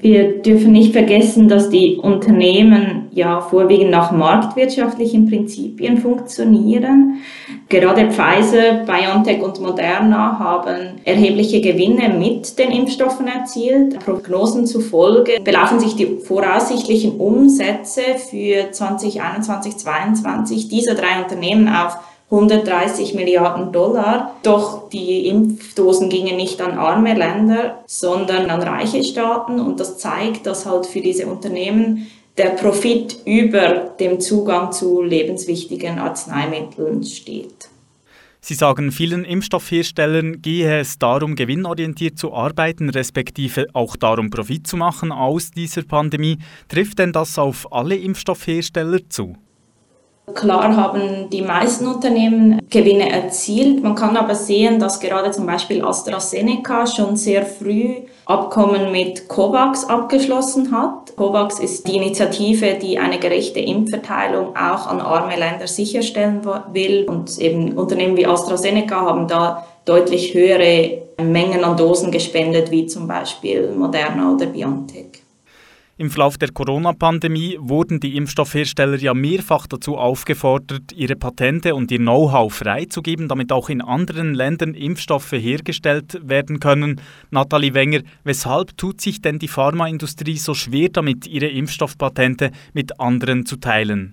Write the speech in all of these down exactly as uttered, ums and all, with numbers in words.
Wir dürfen nicht vergessen, dass die Unternehmen ja vorwiegend nach marktwirtschaftlichen Prinzipien funktionieren. Gerade Pfizer, BioNTech und Moderna haben erhebliche Gewinne mit den Impfstoffen erzielt. Prognosen zufolge belaufen sich die voraussichtlichen Umsätze für zwanzig einundzwanzig zweiundzwanzig dieser drei Unternehmen auf hundertdreißig Milliarden Dollar. Doch die Impfdosen gingen nicht an arme Länder, sondern an reiche Staaten. Und das zeigt, dass halt für diese Unternehmen der Profit über dem Zugang zu lebenswichtigen Arzneimitteln steht. Sie sagen, vielen Impfstoffherstellern gehe es darum, gewinnorientiert zu arbeiten, respektive auch darum, Profit zu machen aus dieser Pandemie. Trifft denn das auf alle Impfstoffhersteller zu? Klar haben die meisten Unternehmen Gewinne erzielt. Man kann aber sehen, dass gerade zum Beispiel AstraZeneca schon sehr früh Abkommen mit COVAX abgeschlossen hat. COVAX ist die Initiative, die eine gerechte Impfverteilung auch an arme Länder sicherstellen will. Und eben Unternehmen wie AstraZeneca haben da deutlich höhere Mengen an Dosen gespendet, wie zum Beispiel Moderna oder BioNTech. Im Verlauf der Corona-Pandemie wurden die Impfstoffhersteller ja mehrfach dazu aufgefordert, ihre Patente und ihr Know-how freizugeben, damit auch in anderen Ländern Impfstoffe hergestellt werden können. Nathalie Wenger, weshalb tut sich denn die Pharmaindustrie so schwer damit, ihre Impfstoffpatente mit anderen zu teilen?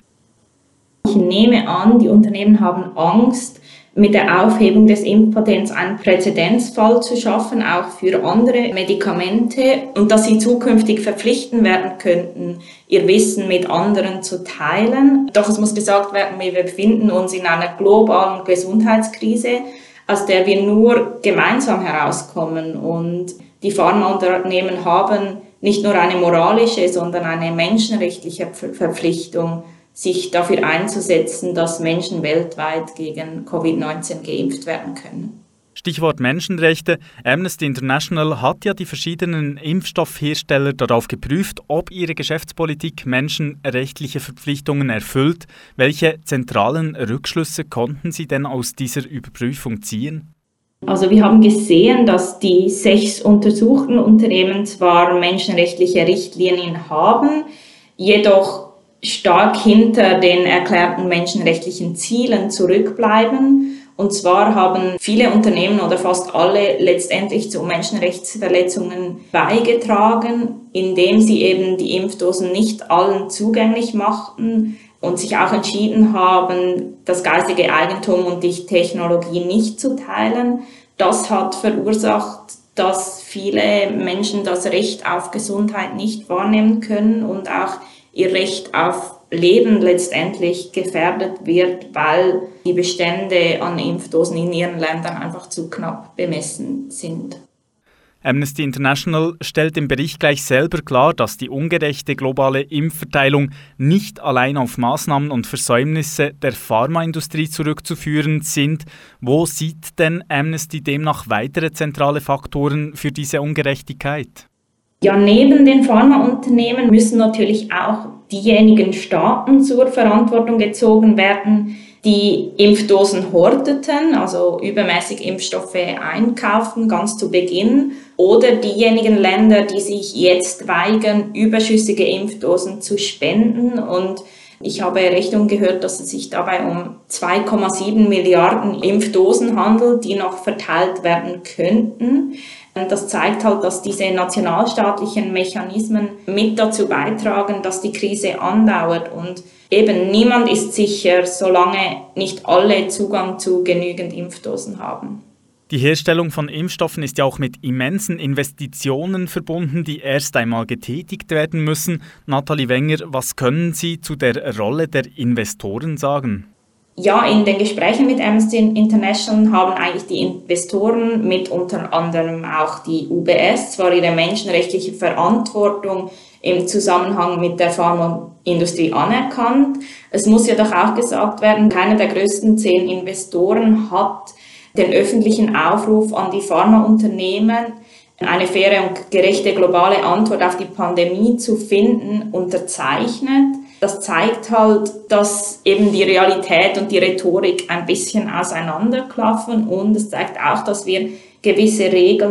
Ich nehme an, die Unternehmen haben Angst, mit der Aufhebung des Impfpatents einen Präzedenzfall zu schaffen, auch für andere Medikamente, und dass sie zukünftig verpflichten werden könnten, ihr Wissen mit anderen zu teilen. Doch es muss gesagt werden, wir befinden uns in einer globalen Gesundheitskrise, aus der wir nur gemeinsam herauskommen. Und die Pharmaunternehmen haben nicht nur eine moralische, sondern eine menschenrechtliche Verpflichtung, sich dafür einzusetzen, dass Menschen weltweit gegen Covid neunzehn geimpft werden können. Stichwort Menschenrechte. Amnesty International hat ja die verschiedenen Impfstoffhersteller darauf geprüft, ob ihre Geschäftspolitik menschenrechtliche Verpflichtungen erfüllt. Welche zentralen Rückschlüsse konnten Sie denn aus dieser Überprüfung ziehen? Also wir haben gesehen, dass die sechs untersuchten Unternehmen zwar menschenrechtliche Richtlinien haben, jedoch stark hinter den erklärten menschenrechtlichen Zielen zurückbleiben. Und zwar haben viele Unternehmen oder fast alle letztendlich zu Menschenrechtsverletzungen beigetragen, indem sie eben die Impfdosen nicht allen zugänglich machten und sich auch entschieden haben, das geistige Eigentum und die Technologie nicht zu teilen. Das hat verursacht, dass viele Menschen das Recht auf Gesundheit nicht wahrnehmen können und auch ihr Recht auf Leben letztendlich gefährdet wird, weil die Bestände an Impfdosen in ihren Ländern einfach zu knapp bemessen sind. Amnesty International stellt im Bericht gleich selber klar, dass die ungerechte globale Impfverteilung nicht allein auf Maßnahmen und Versäumnisse der Pharmaindustrie zurückzuführen sind. Wo sieht denn Amnesty demnach weitere zentrale Faktoren für diese Ungerechtigkeit? Ja, neben den Pharmaunternehmen müssen natürlich auch diejenigen Staaten zur Verantwortung gezogen werden, die Impfdosen horteten, also übermäßig Impfstoffe einkaufen, ganz zu Beginn, oder diejenigen Länder, die sich jetzt weigern, überschüssige Impfdosen zu spenden. Und ich habe Rechnungen gehört, dass es sich dabei um zwei Komma sieben Milliarden Impfdosen handelt, die noch verteilt werden könnten. Das zeigt halt, dass diese nationalstaatlichen Mechanismen mit dazu beitragen, dass die Krise andauert. Und eben niemand ist sicher, solange nicht alle Zugang zu genügend Impfdosen haben. Die Herstellung von Impfstoffen ist ja auch mit immensen Investitionen verbunden, die erst einmal getätigt werden müssen. Nathalie Wenger, was können Sie zu der Rolle der Investoren sagen? Ja, in den Gesprächen mit Amnesty International haben eigentlich die Investoren mit unter anderem auch die U B S zwar ihre menschenrechtliche Verantwortung im Zusammenhang mit der Pharmaindustrie anerkannt. Es muss ja doch auch gesagt werden, keiner der größten zehn Investoren hat den öffentlichen Aufruf an die Pharmaunternehmen, eine faire und gerechte globale Antwort auf die Pandemie zu finden, unterzeichnet. Das zeigt halt, dass eben die Realität und die Rhetorik ein bisschen auseinanderklaffen, und es zeigt auch, dass wir gewisse Regeln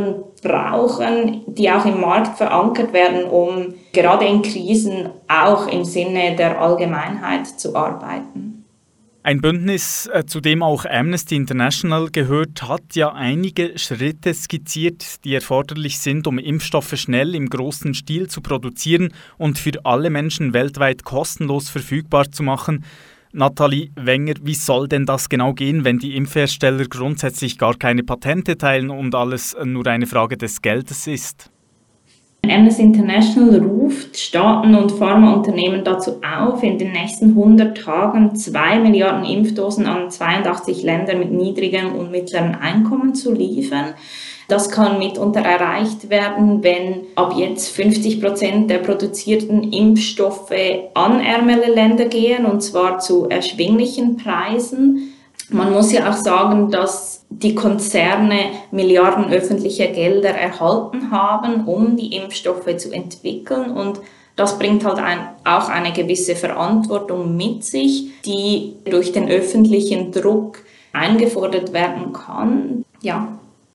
brauchen, die auch im Markt verankert werden, um gerade in Krisen auch im Sinne der Allgemeinheit zu arbeiten. Ein Bündnis, zu dem auch Amnesty International gehört, hat ja einige Schritte skizziert, die erforderlich sind, um Impfstoffe schnell im großen Stil zu produzieren und für alle Menschen weltweit kostenlos verfügbar zu machen. Nathalie Wenger, wie soll denn das genau gehen, wenn die Impfhersteller grundsätzlich gar keine Patente teilen und alles nur eine Frage des Geldes ist? Amnesty International ruft Staaten und Pharmaunternehmen dazu auf, in den nächsten hundert Tagen zwei Milliarden Impfdosen an zweiundachtzig Länder mit niedrigem und mittlerem Einkommen zu liefern. Das kann mitunter erreicht werden, wenn ab jetzt fünfzig Prozent der produzierten Impfstoffe an ärmere Länder gehen, und zwar zu erschwinglichen Preisen. Man muss ja auch sagen, dass die Konzerne Milliarden öffentlicher Gelder erhalten haben, um die Impfstoffe zu entwickeln, und das bringt halt ein, auch eine gewisse Verantwortung mit sich, die durch den öffentlichen Druck eingefordert werden kann. Ja.